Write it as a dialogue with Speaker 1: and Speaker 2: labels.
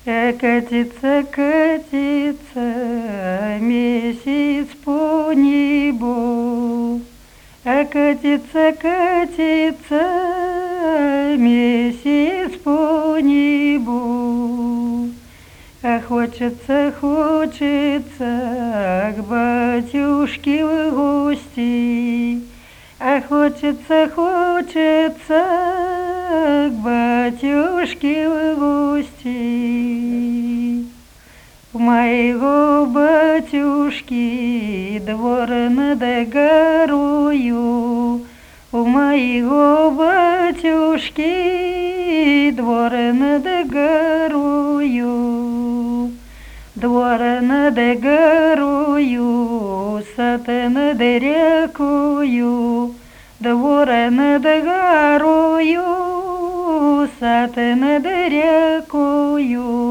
Speaker 1: Катится, катится месяц по небу. Катится, катится месяц по небу. Хочется, хочется к батюшке в гости. Хочется, хочется к батюшке в гости. У моего батюшки двор над горою. У моего батюшки двор над горою. Двор над горою, сад над рекою. Двор над горою, сад над рекою.